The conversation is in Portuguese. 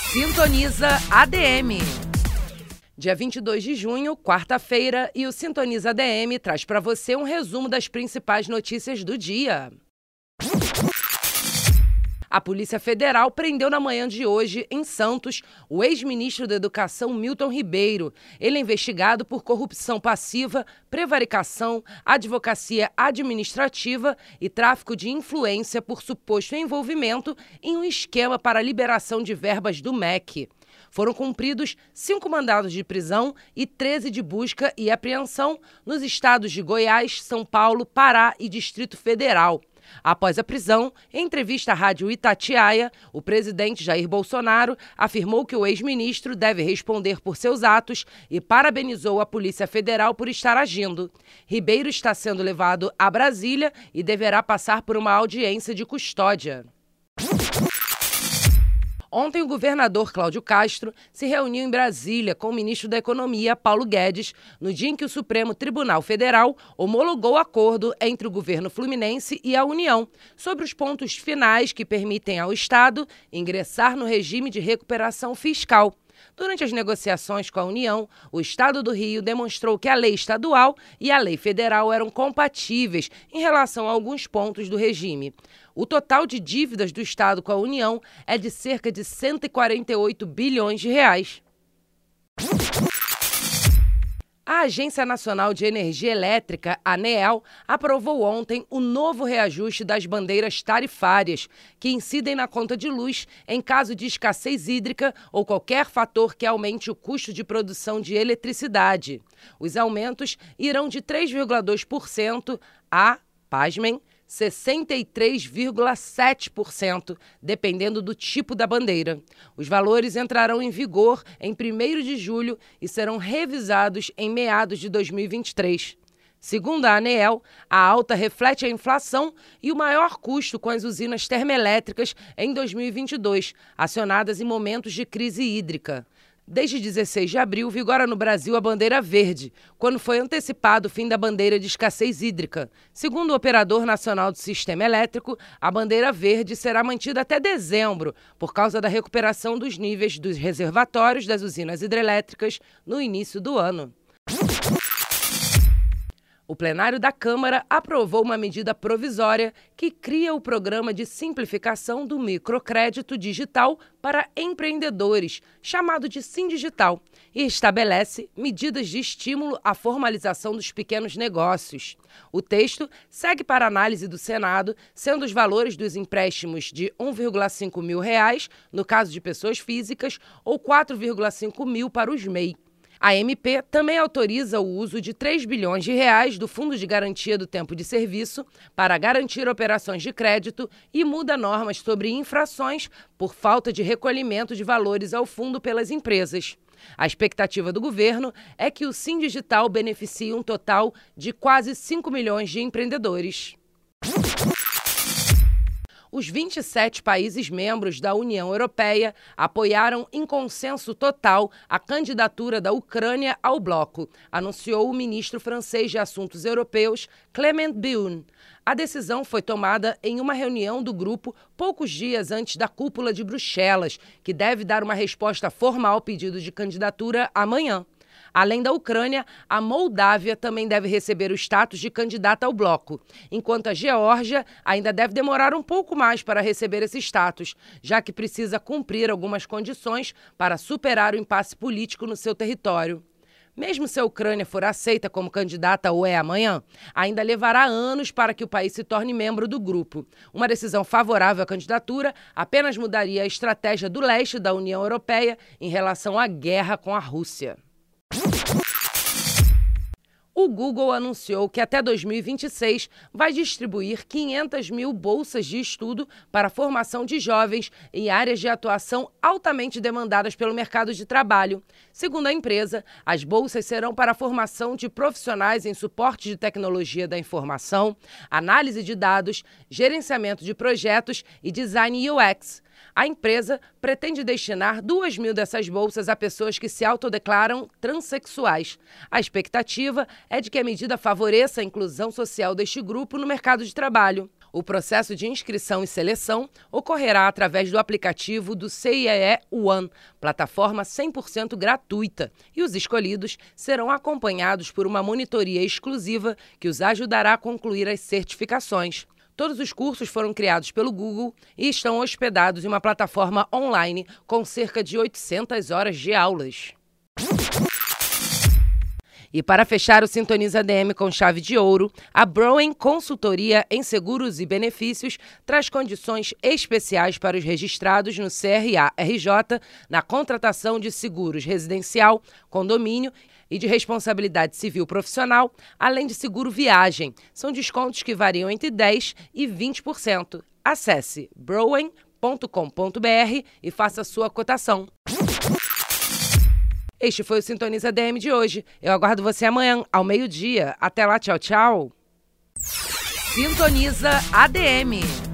Sintoniza ADM. Dia 22 de junho, quarta-feira, e o Sintoniza ADM traz para você um resumo das principais notícias do dia. A Polícia Federal prendeu na manhã de hoje, em Santos, o ex-ministro da Educação Milton Ribeiro. Ele é investigado por corrupção passiva, prevaricação, advocacia administrativa e tráfico de influência por suposto envolvimento em um esquema para a liberação de verbas do MEC. Foram cumpridos 5 mandados de prisão e 13 de busca e apreensão nos estados de Goiás, São Paulo, Pará e Distrito Federal. Após a prisão, em entrevista à Rádio Itatiaia, o presidente Jair Bolsonaro afirmou que o ex-ministro deve responder por seus atos e parabenizou a Polícia Federal por estar agindo. Ribeiro está sendo levado a Brasília e deverá passar por uma audiência de custódia. Ontem, o governador Cláudio Castro se reuniu em Brasília com o ministro da Economia, Paulo Guedes, no dia em que o Supremo Tribunal Federal homologou o acordo entre o governo fluminense e a União sobre os pontos finais que permitem ao Estado ingressar no regime de recuperação fiscal. Durante as negociações com a União, o Estado do Rio demonstrou que a lei estadual e a lei federal eram compatíveis em relação a alguns pontos do regime. O total de dívidas do Estado com a União é de cerca de 148 bilhões de reais. A Agência Nacional de Energia Elétrica, ANEEL, aprovou ontem o novo reajuste das bandeiras tarifárias, que incidem na conta de luz em caso de escassez hídrica ou qualquer fator que aumente o custo de produção de eletricidade. Os aumentos irão de 3,2% a, pasmem, 63,7%, dependendo do tipo da bandeira. Os valores entrarão em vigor em 1º de julho e serão revisados em meados de 2023. Segundo a ANEEL, a alta reflete a inflação e o maior custo com as usinas termoelétricas em 2022, acionadas em momentos de crise hídrica. Desde 16 de abril, vigora no Brasil a bandeira verde, quando foi antecipado o fim da bandeira de escassez hídrica. Segundo o Operador Nacional do Sistema Elétrico, a bandeira verde será mantida até dezembro, por causa da recuperação dos níveis dos reservatórios das usinas hidrelétricas no início do ano. O plenário da Câmara aprovou uma medida provisória que cria o Programa de Simplificação do Microcrédito Digital para Empreendedores, chamado de Sindigital, e estabelece medidas de estímulo à formalização dos pequenos negócios. O texto segue para análise do Senado, sendo os valores dos empréstimos de R$ 1,5 mil, no caso de pessoas físicas, ou R$ 4,5 mil para os MEI. A MP também autoriza o uso de R$ 3 bilhões do Fundo de Garantia do Tempo de Serviço para garantir operações de crédito e muda normas sobre infrações por falta de recolhimento de valores ao fundo pelas empresas. A expectativa do governo é que o Sindigital beneficie um total de quase 5 milhões de empreendedores. Os 27 países membros da União Europeia apoiaram em consenso total a candidatura da Ucrânia ao bloco, anunciou o ministro francês de Assuntos Europeus, Clément Beaune. A decisão foi tomada em uma reunião do grupo poucos dias antes da cúpula de Bruxelas, que deve dar uma resposta formal ao pedido de candidatura amanhã. Além da Ucrânia, a Moldávia também deve receber o status de candidata ao bloco, enquanto a Geórgia ainda deve demorar um pouco mais para receber esse status, já que precisa cumprir algumas condições para superar o impasse político no seu território. Mesmo se a Ucrânia for aceita como candidata ao UE amanhã, ainda levará anos para que o país se torne membro do grupo. Uma decisão favorável à candidatura apenas mudaria a estratégia do leste da União Europeia em relação à guerra com a Rússia. O Google anunciou que até 2026 vai distribuir 500 mil bolsas de estudo para a formação de jovens em áreas de atuação altamente demandadas pelo mercado de trabalho. Segundo a empresa, as bolsas serão para a formação de profissionais em suporte de tecnologia da informação, análise de dados, gerenciamento de projetos e design UX. A empresa pretende destinar 2.000 dessas bolsas a pessoas que se autodeclaram transexuais. A expectativa é de que a medida favoreça a inclusão social deste grupo no mercado de trabalho. O processo de inscrição e seleção ocorrerá através do aplicativo do CIEE One, plataforma 100% gratuita, e os escolhidos serão acompanhados por uma monitoria exclusiva que os ajudará a concluir as certificações. Todos os cursos foram criados pelo Google e estão hospedados em uma plataforma online com cerca de 800 horas de aulas. E para fechar o Sintoniza ADM com chave de ouro, a Broen Consultoria em Seguros e Benefícios traz condições especiais para os registrados no CRA-RJ na contratação de seguros residencial, condomínio e de responsabilidade civil profissional, além de seguro viagem. São descontos que variam entre 10% e 20%. Acesse broen.com.br e faça sua cotação. Este foi o Sintoniza ADM de hoje. Eu aguardo você amanhã, ao meio-dia. Até lá, tchau, tchau. Sintoniza ADM.